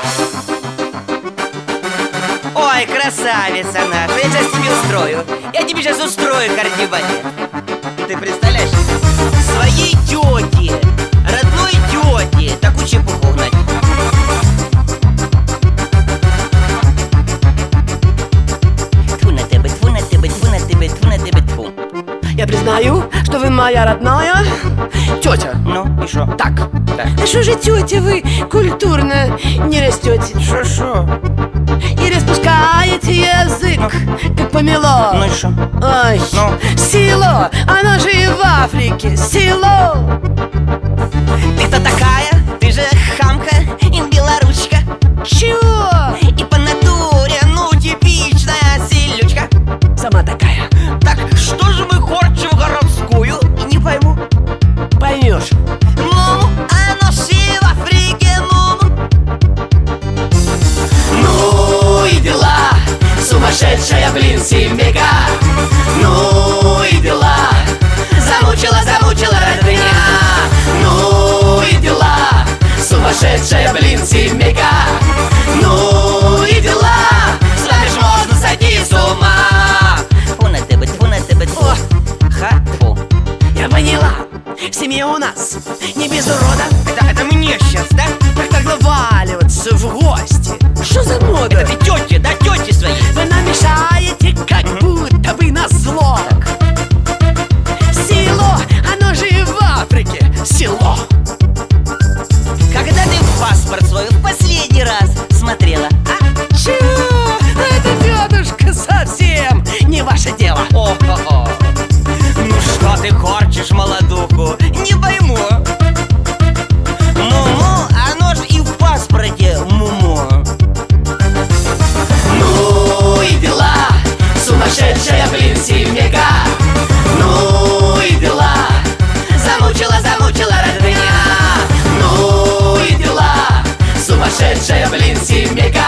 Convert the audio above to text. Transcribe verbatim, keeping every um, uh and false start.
Ой, красавица наша, я сейчас тебе устрою. Я тебе сейчас устрою кардибалет. Ты представляешь? Своей тете, родной тете, такую чепуху угнать. Тьфу на тебе, тьфу на тебе, тьфу на тебе, тьфу на тебе, тьфу. Я признаю, что вы моя родная тетя. Ну, и шо? Так. Так. Да что же, тетя, вы культурно не растете Шо-шо? и распускаете язык, как помело. Ну и шо? Ой, Ну? село, оно же и в Африке, село. Ты кто такая? Ты же хамка и белоручка. Чего? И по натуре, ну, типичная селючка. Сама такая. Так что же мы хорчим городскую? Не пойму. Поймешь. Муму, а ноши в Африке, муму. Ну и дела, сумасшедшая, блин, семейка. Ну и дела, замучила, замучила родня. Ну и дела, сумасшедшая, блин, семейка. Ну и дела, с вами ж можно сойти с ума. Тьфу на тебе, тьфу на тебе, тьфу. Ха-фу. Я поняла, в семье у нас не без урода. Это, это мне сейчас, да? Так так наваливаться в гости. Что за мода? Это ты тете, да, тете своей. Вы нам мешаете, как будто бы на зло. Село, оно же и в Африке село. Когда ты в паспорт свой в последний раз смотрела, а? Чего? Это, тетушка, совсем не ваше дело. О-хо-хо. Ну что ты корчишь молодуху? Не пойму. Муму, оно ж и в паспорте муму. Ну и дела, сумасшедшая, блин, семейка. Ну и дела, замучила, замучила родня. Ну и дела, сумасшедшая, блин, семейка.